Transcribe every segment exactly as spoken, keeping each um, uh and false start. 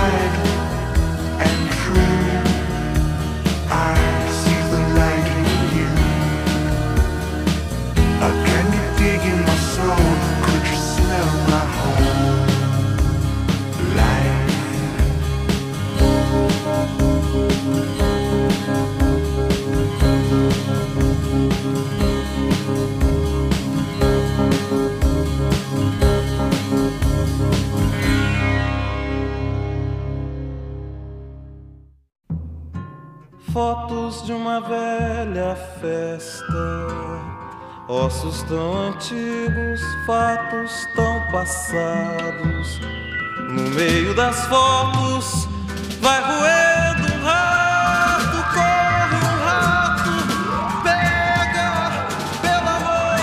Fotos de uma velha festa, ossos tão antigos, fatos tão passados. No meio das fotos vai roendo um rato, corre um rato, pega, pelo amor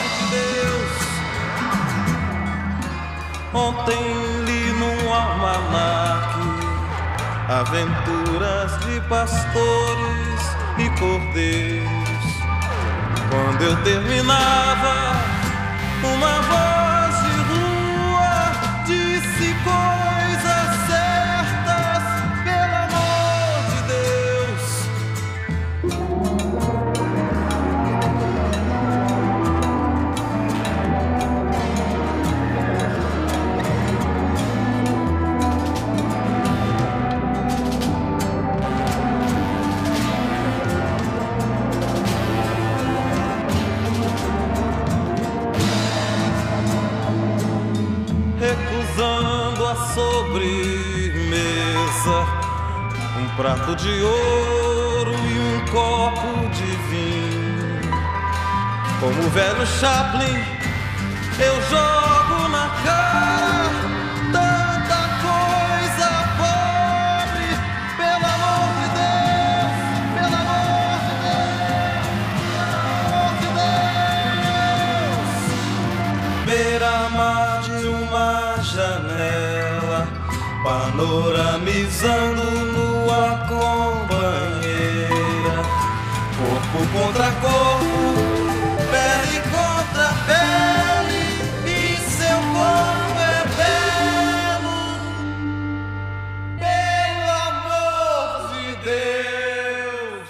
de Deus. Ontem li num almanaque aventuras de pastores e cordeiros. Quando eu terminava, uma voz de rua disse coisas certas, pelo amor de Deus. Recusando a sobremesa, um prato de ouro e um copo de vinho. Como o velho Chaplin, eu jogo na cara tanta coisa pobre, pelo amor de Deus, pelo amor de Deus, pelo amor de Deus. Beira-mar de uma janela, panoramizando nua companheira, corpo contra corpo, pele contra pele, e seu corpo é belo, pelo amor de Deus.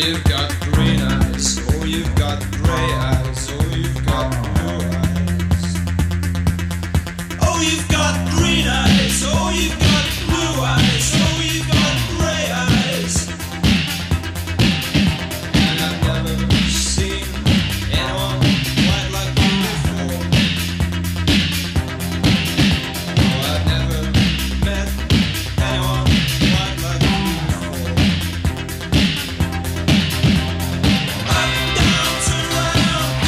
you've got green eyes, oh, you've got grey eyes, oh, you've got blue eyes. Oh, you've got green eyes, oh, you've got blue eyes, oh, you've got grey eyes. And I've never seen anyone quite like you before. Oh, I've never met anyone quite like you before. Up, down, turn around.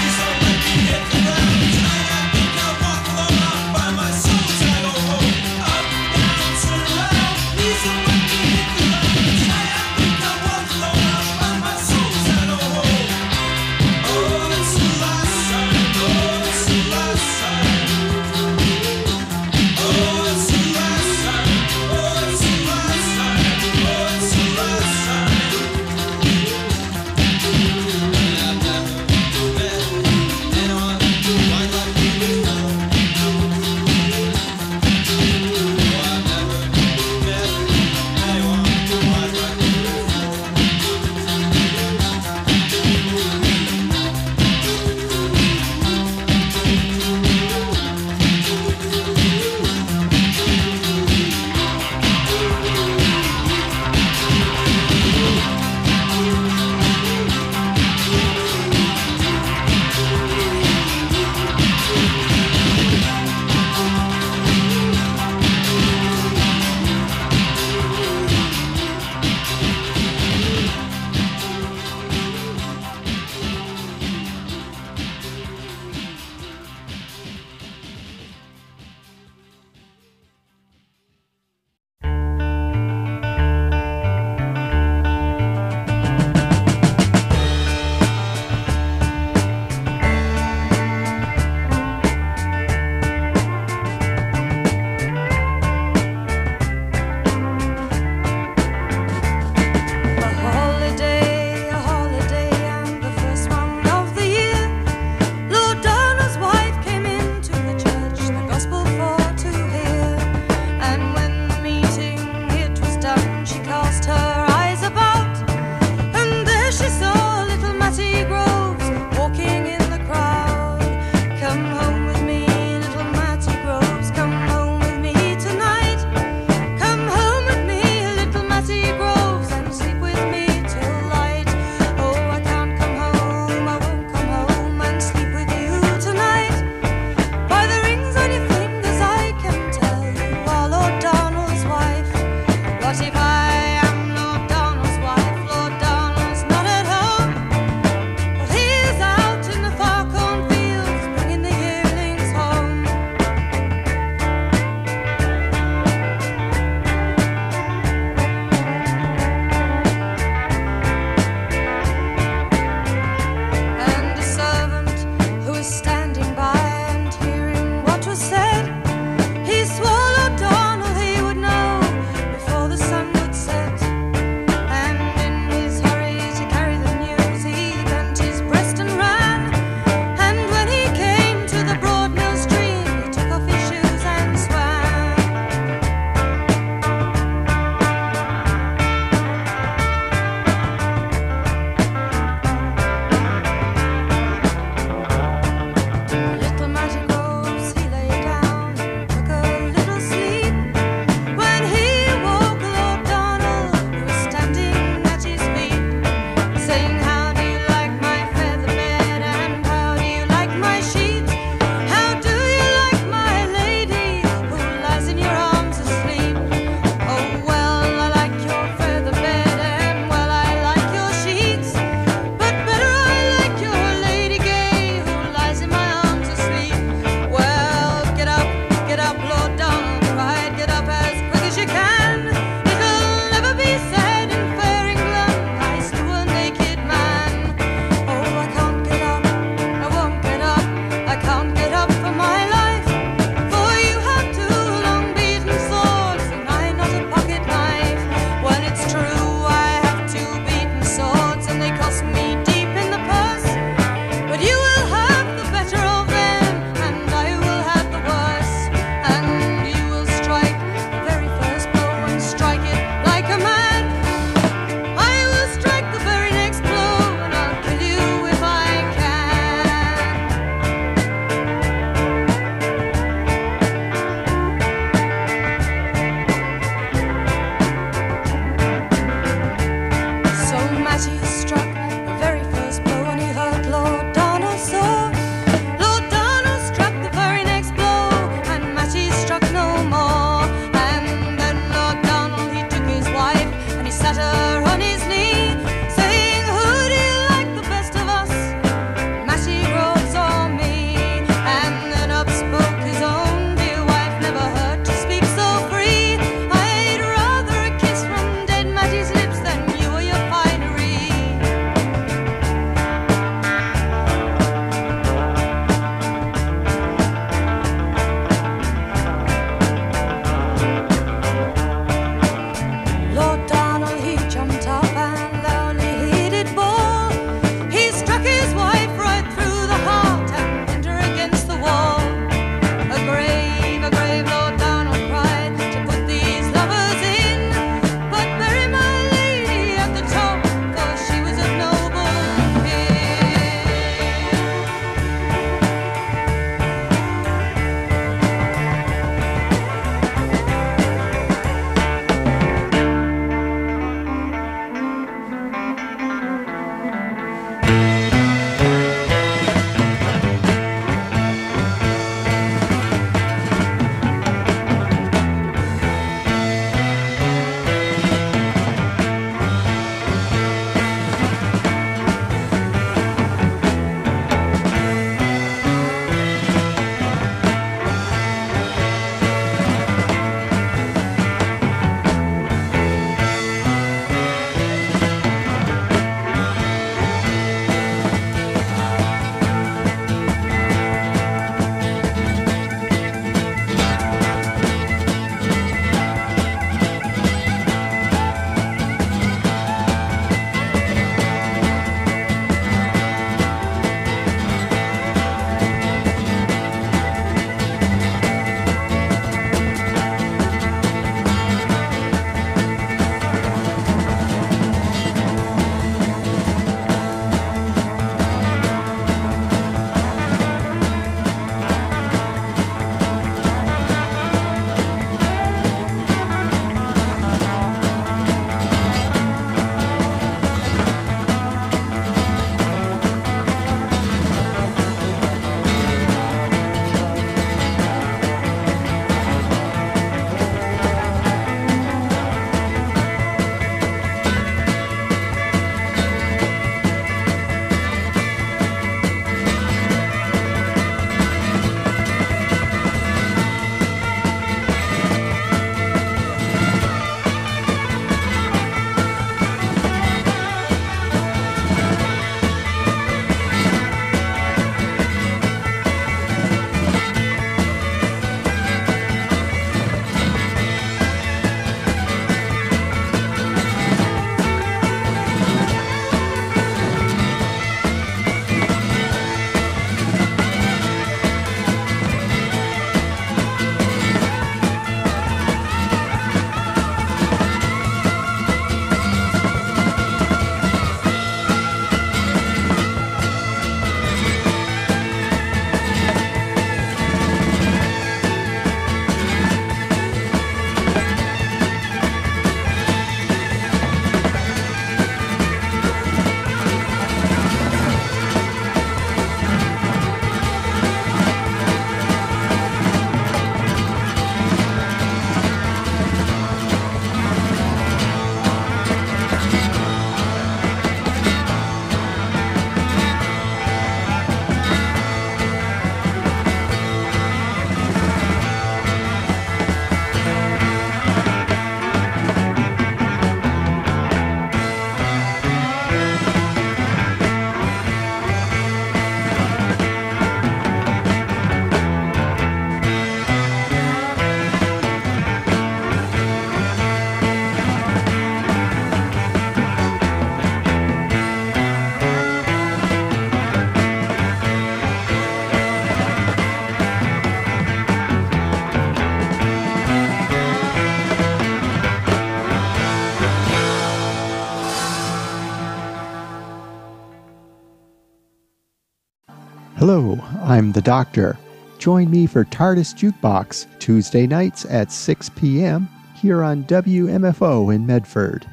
Hello, I'm the Doctor. Join me for TARDIS Jukebox, Tuesday nights at six p.m. here on W M F O in Medford.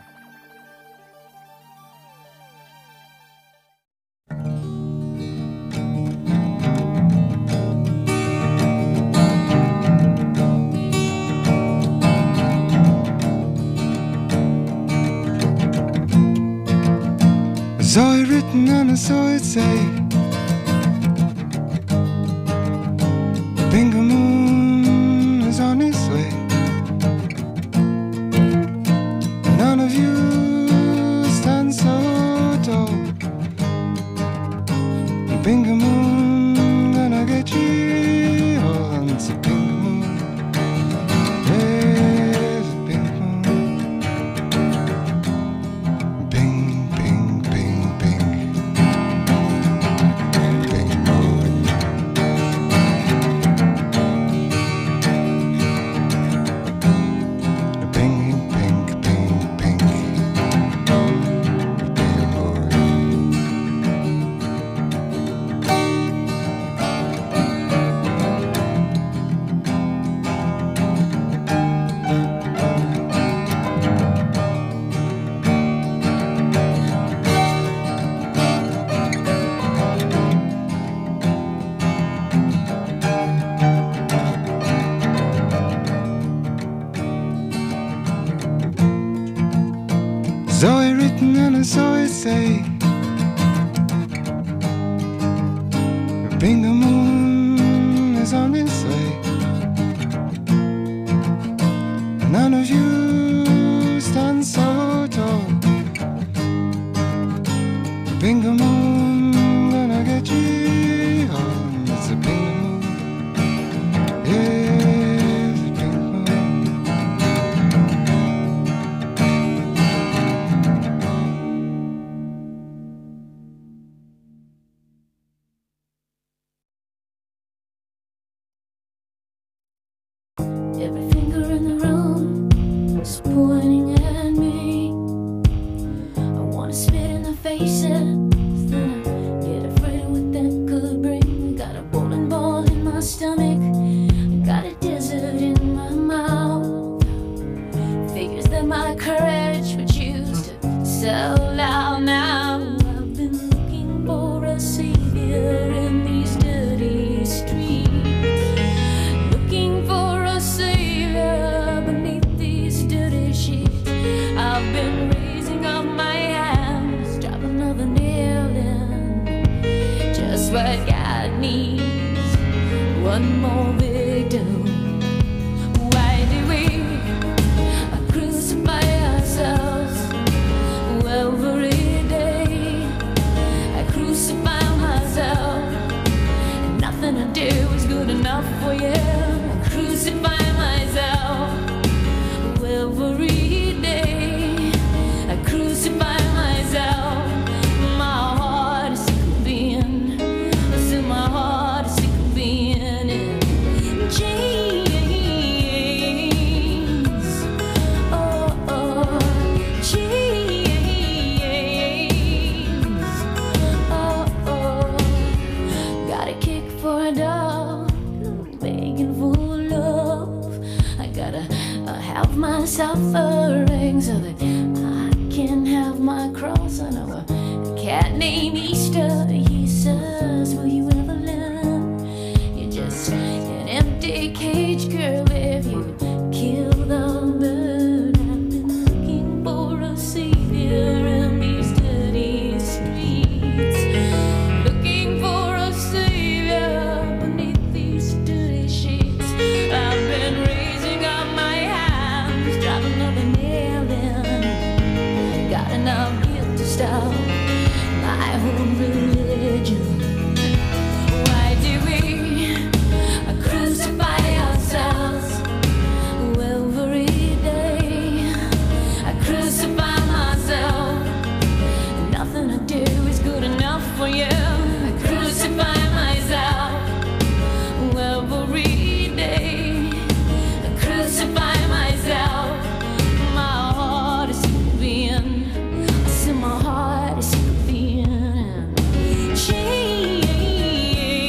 I saw it written and I saw it say, Bingo Moon is on its way. None of you stand so tall. Bingo Moon gonna get you all. It's a Bingo Moon. There's a Bingo Moon. Bing, bing, bing, bing. Bingo Moon. Pink, pink, pink, pink. Bingo Moon. Saw it written and I saw it say, Bingo Moon is on its way. None of you stand so tall. Bingo Moon gonna get you home. It's a Bingo Moon. Yeah, it's a Bingo Moon. Every finger in the room is pointing at me. I wanna spit in the faces, then I get afraid of what that could bring. Got a bowling ball in my stomach, got a desert in my mouth. Figures that my courage would choose to sell out now. I've been looking for a savior in these dirty streets, looking for a savior beneath these dirty sheets. I've been raising up my hands, drop another nail in, just what God needs, one more victim. Why do we crucify ourselves every day? I crucify myself, and nothing I do is good enough for you. I crucify myself every day. I crucify myself. My heart is sick of being, still my heart is sick of being in chains. Oh, oh, chains. Oh, oh, got a kick for a dog, begging for love. I gotta uh, have my suffering so that I can have my cross. I know a cat named Easter. He says, will you ever learn? You're just an empty cage, girl, if you kill the bird. I've been looking for a savior in these dirty streets, looking for a savior beneath these dirty sheets. I've been raising up my hands, drop another nail in, got enough guilt to stop my own religion. Why do we crucify ourselves every day? I crucify myself, nothing I do is good enough for you. I crucify myself every day. I crucify myself. My heart is sick of being, I see my heart is sick of being chained.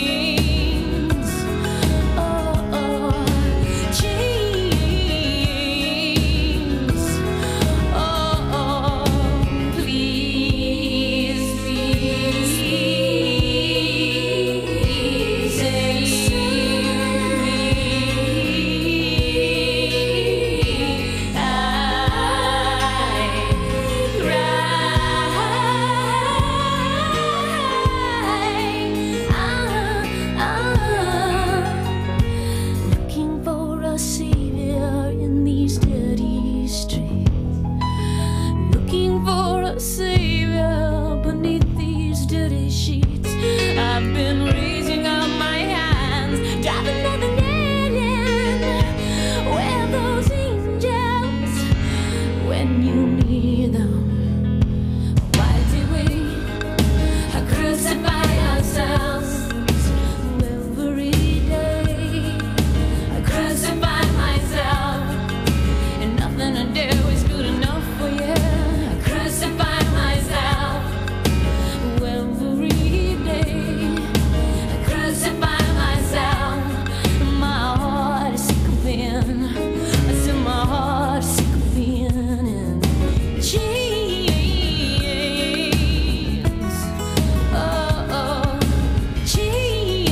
sheets. I've been raising up my hands, driving nothing in. Where are those angels when you need them? Why do we crucify ourselves every day? I crucify myself, and nothing I do is good enough for you. I crucify myself every day. I crucify myself. My heart is sick of being. I said my heart is sick of being in chains. Oh, oh, chains.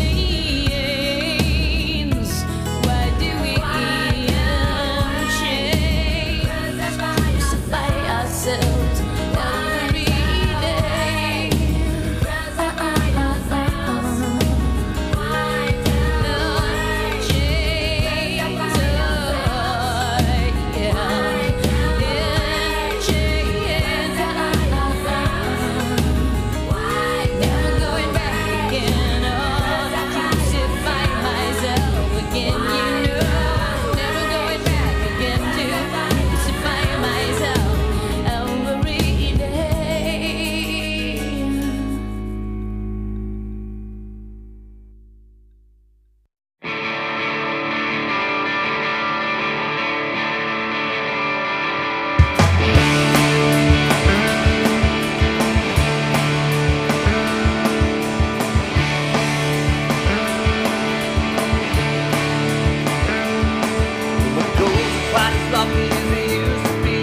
Why do we in chains? Crucify ourselves every day. Never going back again. Oh, to crucify myself again, you know. Never going back again to crucify myself every day. What goes quite as lucky as they used to be.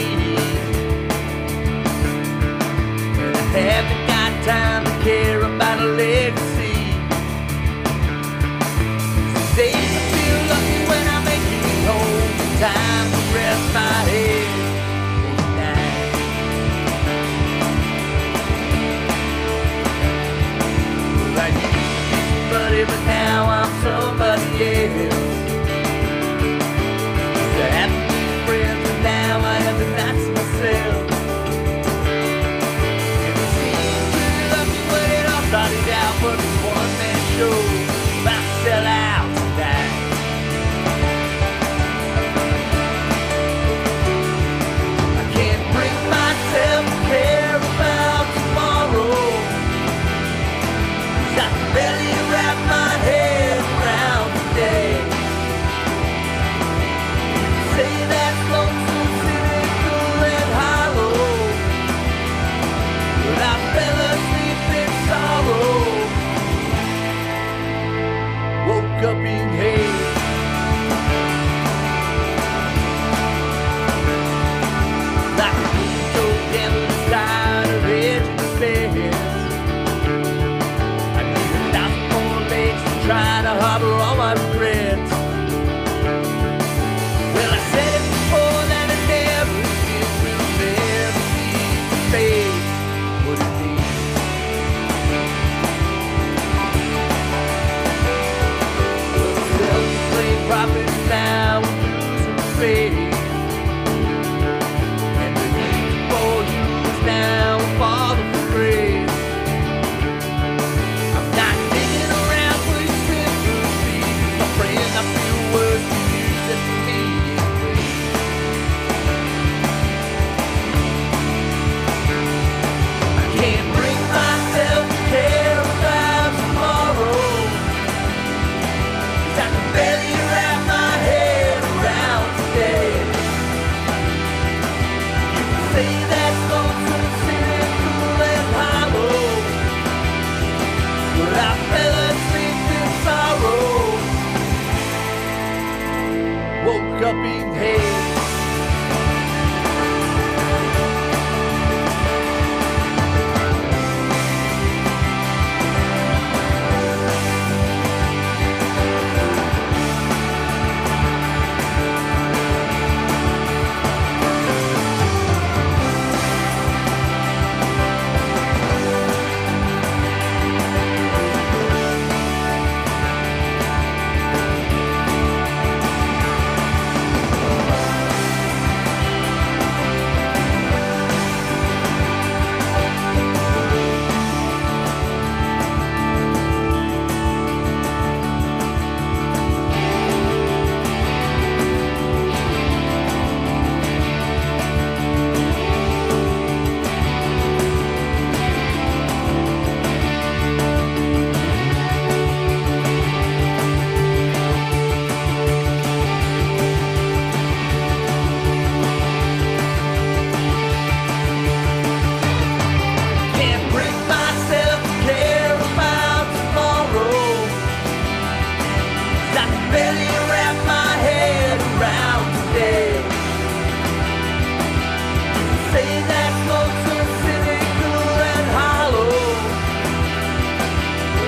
And I haven't got time to care about a legacy. These days I feel lucky when I make it home. Time to rest my head for the night. Well, I used to be somebody, but now I'm somebody else. I have to be friends, but now I have to not to myself. And it seems pretty lucky when it all started out, but this one-man show about to sell out tonight. I can't bring myself to care about tomorrow, 'cause I can barely wrap my head around today. Say that's lonesome, cynical and hollow, but I fell asleep in sorrow. Woke up in hate. Like a angel devil inside of edge of the stairs. I need a thousand more legs to try to harbor all my regrets. Well, I said it before that it never is, will never be the fate what it needs. Well,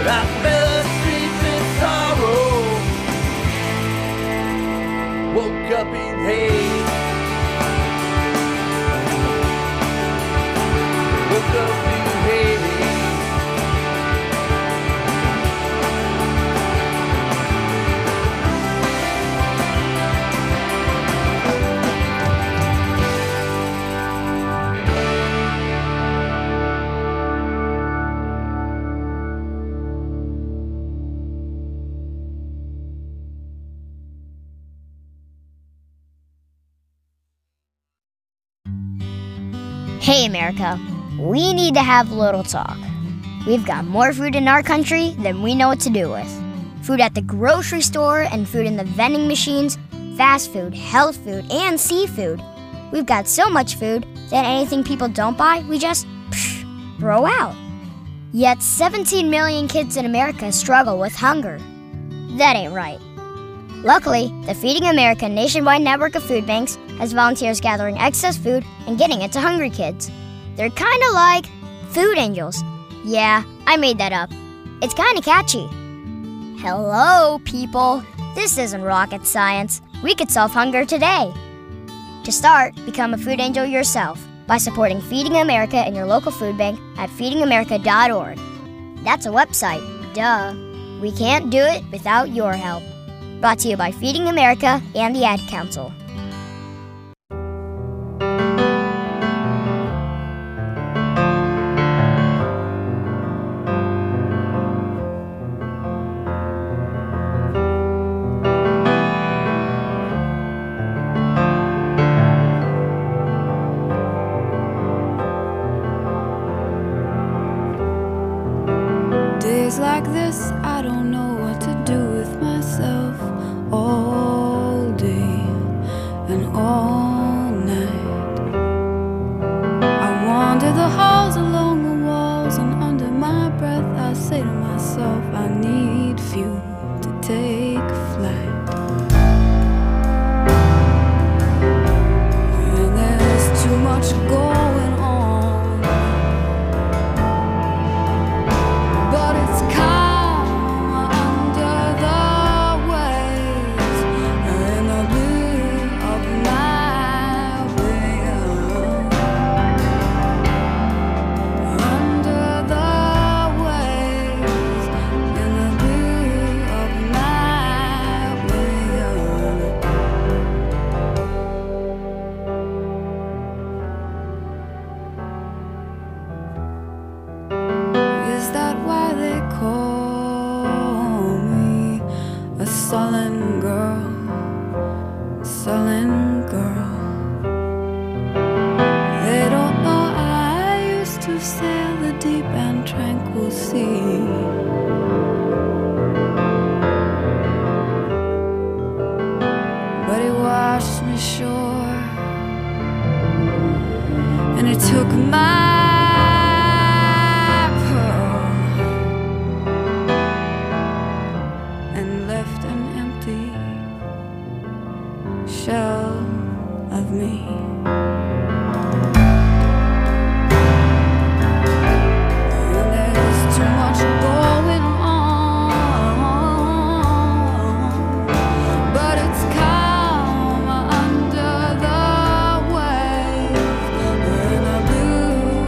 I fell asleep in sorrow, woke up in hate, woke up in hate. Hey America, we need to have a little talk. We've got more food in our country than we know what to do with. Food at the grocery store and food in the vending machines, fast food, health food, and seafood. We've got so much food that anything people don't buy, we just psh, throw out. Yet seventeen million kids in America struggle with hunger. That ain't right. Luckily, the Feeding America nationwide network of food banks has volunteers gathering excess food and getting it to hungry kids. They're kind of like food angels. Yeah, I made that up. It's kind of catchy. Hello, people. This isn't rocket science. We could solve hunger today. To start, become a food angel yourself by supporting Feeding America in your local food bank at feeding america dot org. That's a website, duh. We can't do it without your help. Brought to you by Feeding America and the Ad Council. Days like this, I don't know what to do with myself. All day and all night I wander the halls, along the walls, and under my breath I say to myself, I need fuel to take flight. And there's too much going on, but it's calm under the sullen girl, sullen girl. They don't know I used to sail the deep and tranquil sea. But he washed me sure, and he took my shell of me. And there's too much going on, but it's calm under the waves in the blue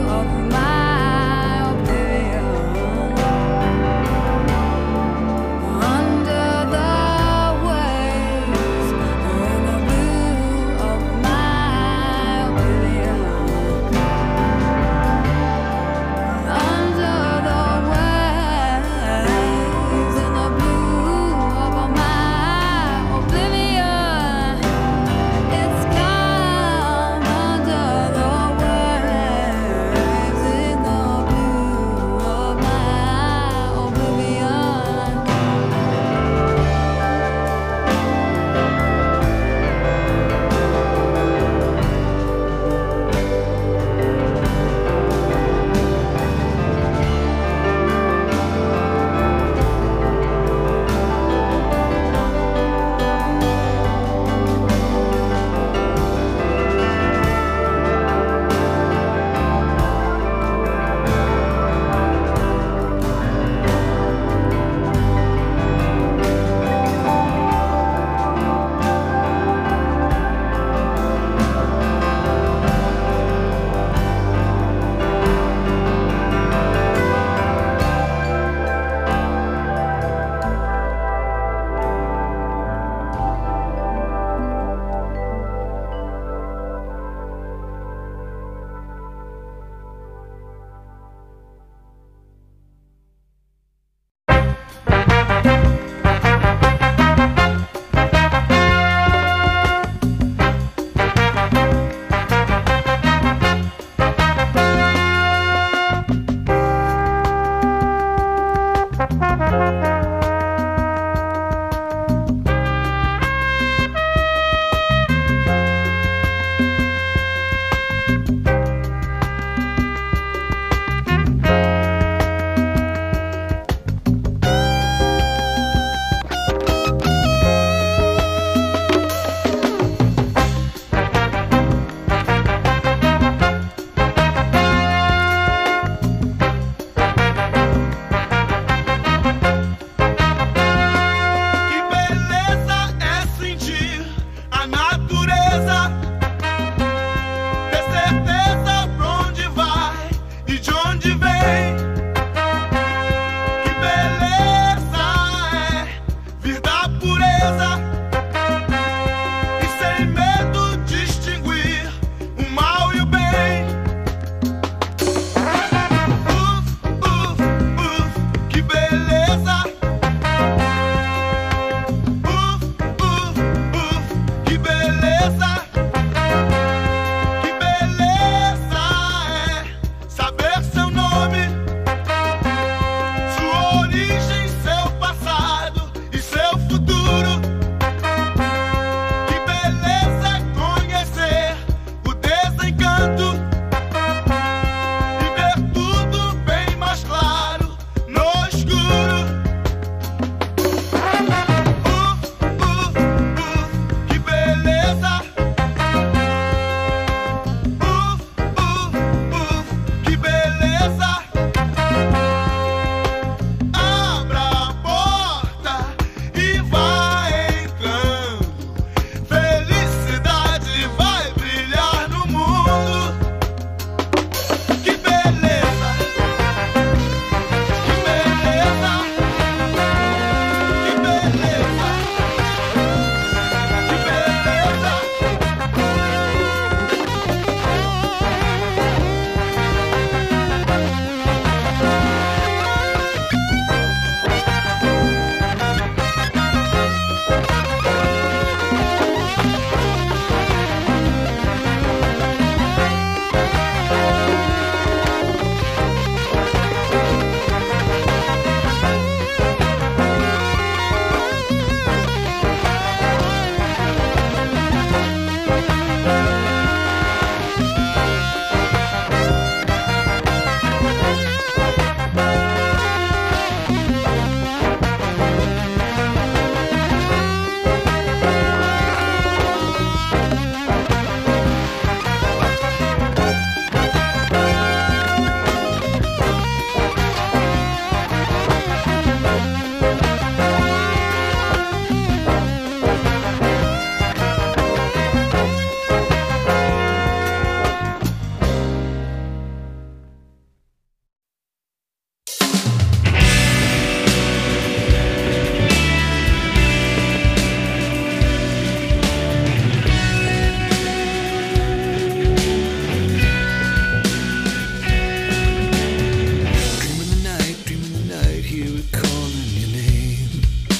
hear it calling your name.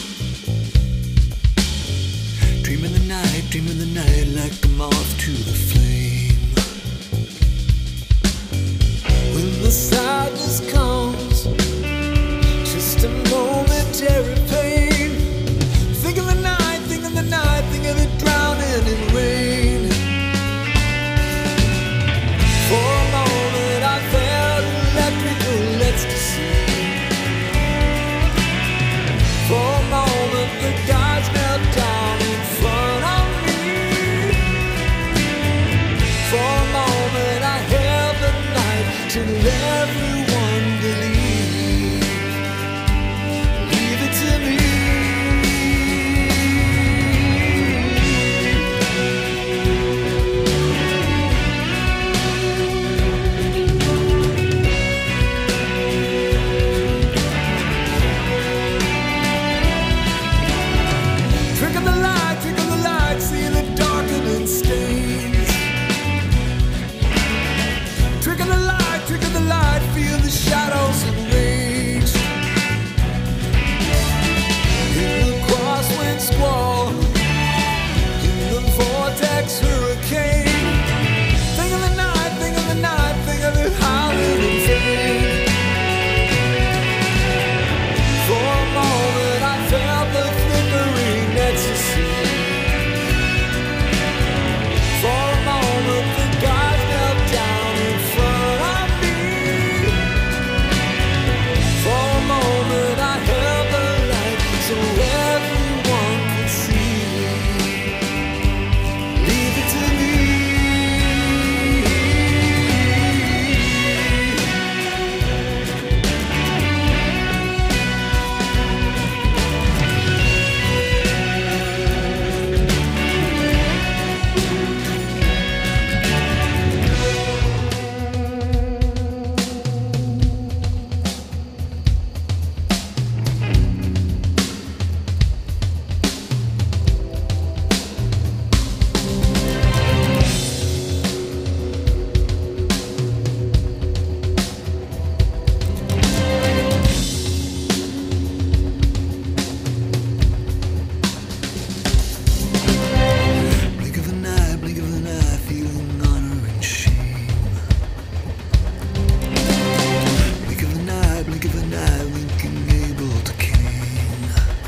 Dream in the night, dream in the night, like a moth to the flame. When the sadness comes, just a momentary pain. Think of the night, think of the night, think of it drowning in rain. For a moment I felt electrical ecstasy. For a moment the gods knelt down in front of me. For a moment I held the night till everyone believed. Leave it to me. Trick of the light, trick of the light, see the darkening stains. Trick of the light, trick of the light, feel the shadows enraged. In the crosswind squall, in the vortex hurricane. Think of the night, think of the night, think of it howling in vain. For a moment I felt the flickering ecstasy. For a moment the gods knelt down in front of me. For a moment I held the light so everyone could see. Leave it to me. Blink of an eye, blink of an eye, feeling honor and shame. Blink of an eye, blink of an eye, linking Abel to Cain.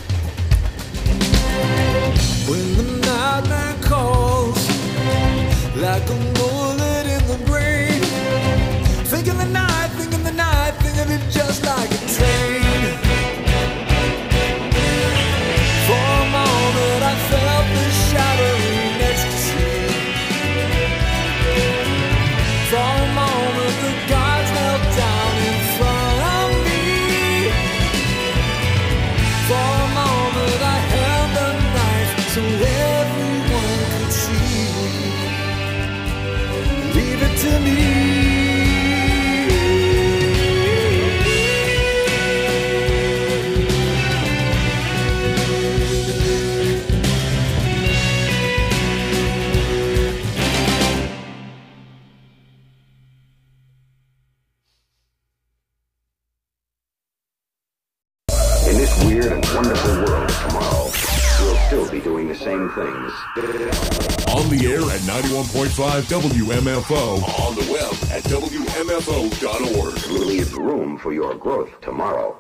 When the nightmare calls, like a bullet in the brain. Think of the night, think of the night, think of it just like a train. For a moment I felt the shattering ecstasy. For a moment the gods knelt down in front of me. For a moment I held the knife so everyone could see. Leave it to me. In this weird and wonderful world of tomorrow, we'll still be doing the same things. On the air at ninety-one point five W M F O. On the web at W M F O dot org. We'll leave room for your growth tomorrow.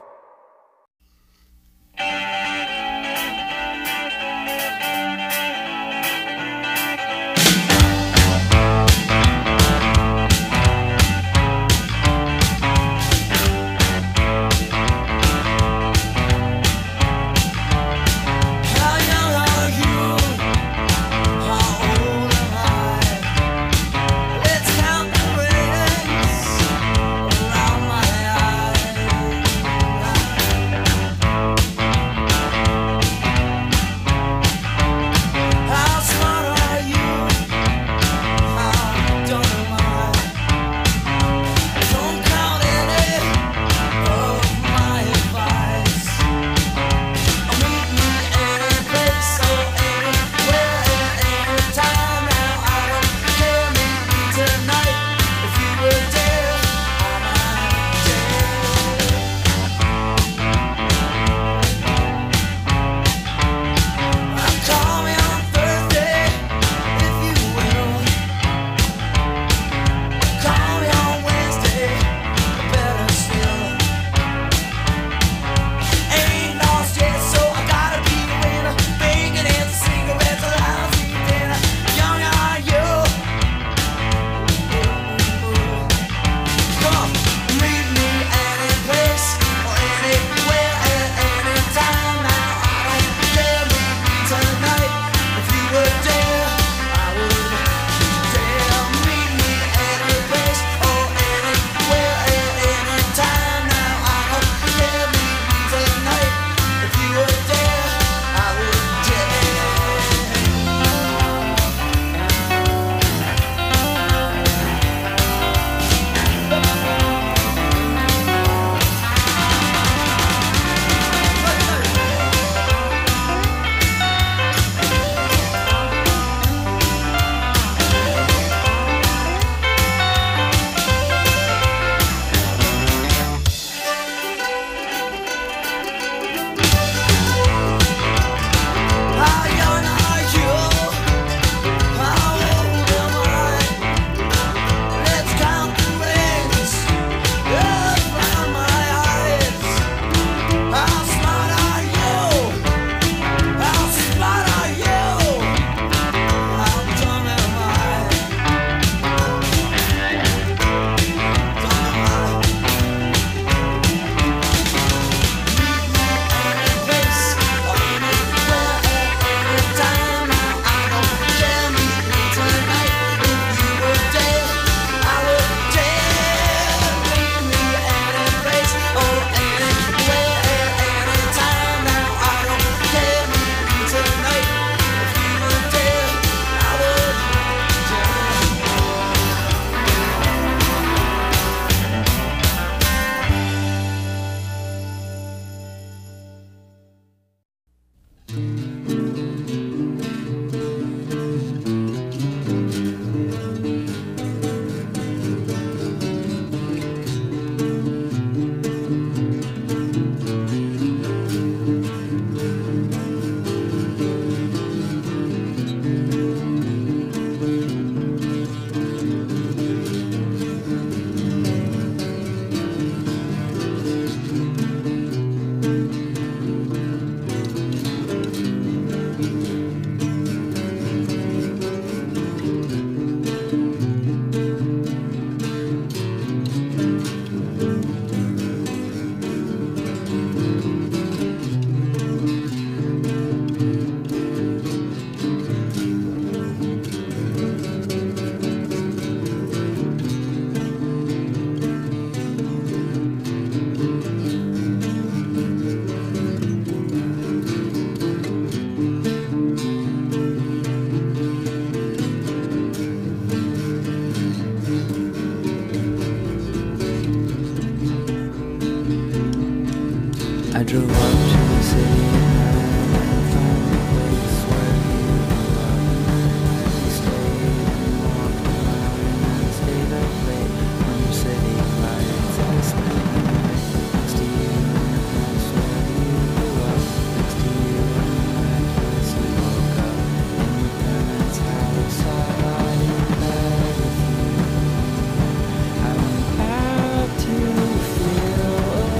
How young are you? How old am I? Let's count the rings around my eyes. I drove up to the city and found a place where you were. We stayed and walked around and stayed up late under city lights. I spent the night next to you and that's where you grew up. Next to you and miraculously woke up in your parents' house. I lied in bed with you. I went back to feel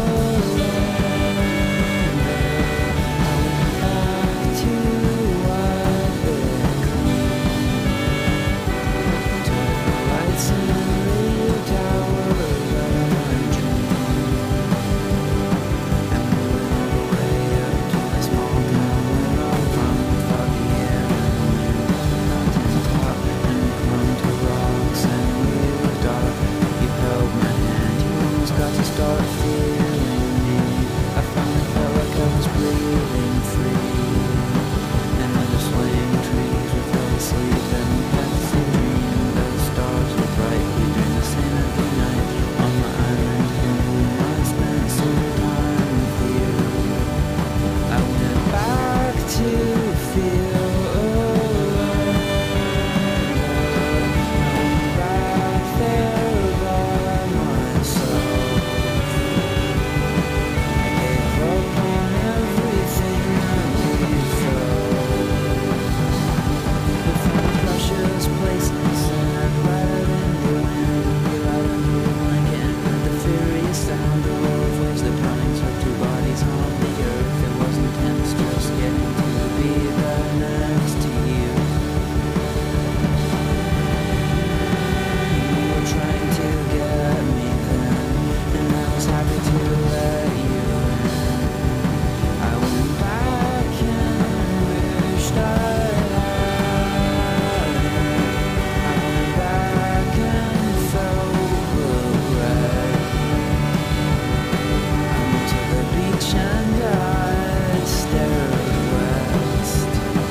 got to start feeling me. I finally felt like I was breathing free. And under swaying trees we fell asleep and we had the same dream. The stars were bright, we dreamed the same every night. On the island home I spent some time with you. I went back to feel alone. I went back there by myself. Places and I'd rather than ruin. We lied under a blanket and heard the furious sound of rovers. The poundings of two bodies on the earth. It was intense just getting to be that next to you. You were trying to get me then, and I was happy to let you in. I went back and wished I and I stared west.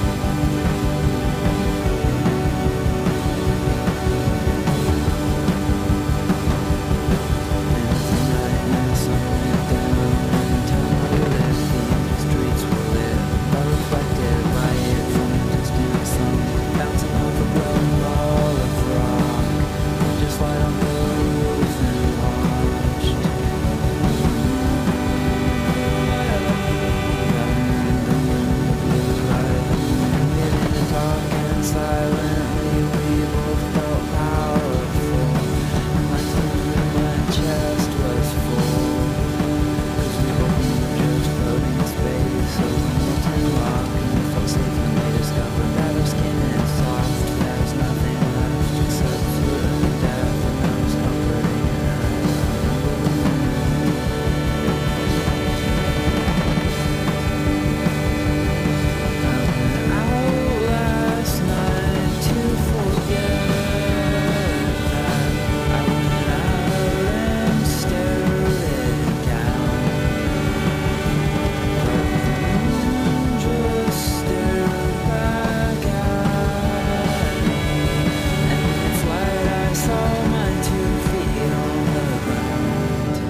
And the night and the sun went down and the town we lived in, the streets were lit, all reflected by it from a distant sun, bouncing off a glowing ball of rock. Just light on the roof and watched. Talking silently, we both felt powerful. And my tongue and my chest was full. Cause we both knew just floating in space. So we moved and rocked and we felt safe and we discovered that our skin is soft. There's nothing left except food and death. And that was comforting and I last night to forget that I went out and stared it down. But the moon just stared back at me, and in its light I saw my two feet on the ground.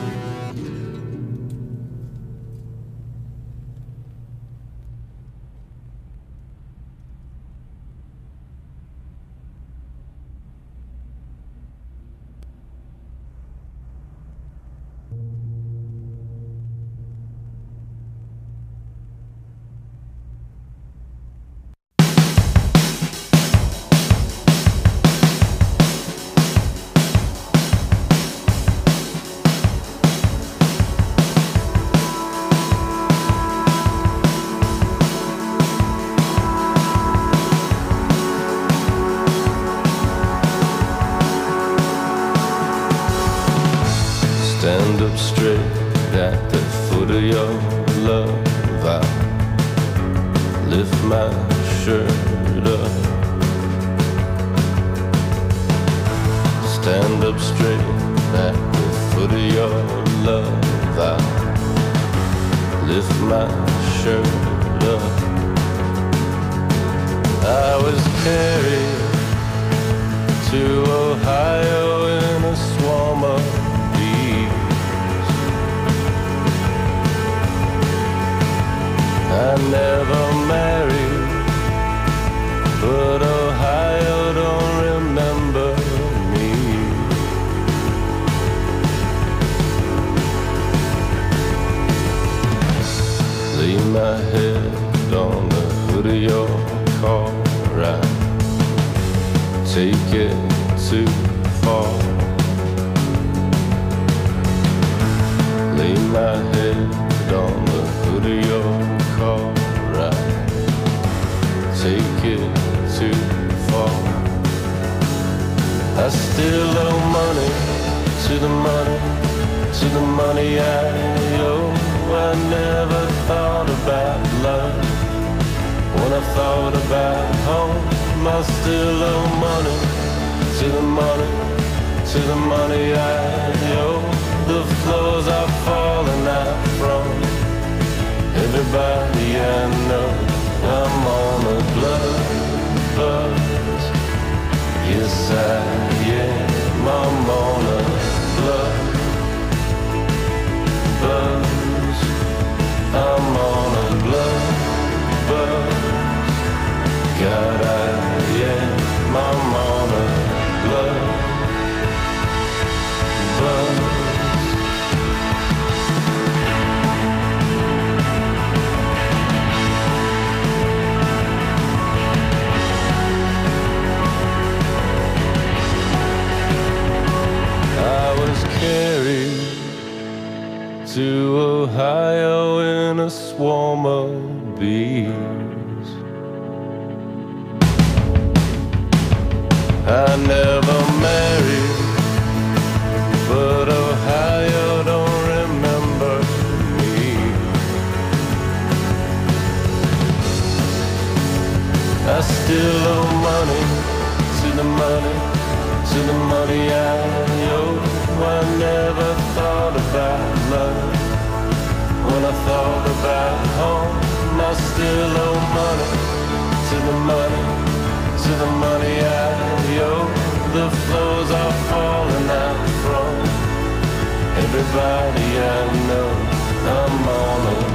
Stand up straight at the foot of your love. I lift my shirt up. Stand up straight at the foot of your love. I lift my shirt up. I was carried to Ohio in a swarm of bees. never married, but Ohio don't remember me. Lay my head on the hood of your car, right? Take it too far. Lay my head on the hood of your car, right? Take it too far. I still owe money to the money, to the money I owe. I never thought about love when I thought about home. I still owe money to the money, to the money I owe. The floors are falling out from everybody I know. I'm on a blood buzz. Yes, I am. I'm on a blood buzz. I'm on a blood buzz. God, I am. I'm on a blood buzz. Carried to Ohio in a swarm of bees. I never married, but Ohio don't remember me. I still owe money to the money, to the money I owe. I never thought about love when I thought about home. I still owe money to the money, to the money I owe. The floors are falling out from everybody I know. I'm on a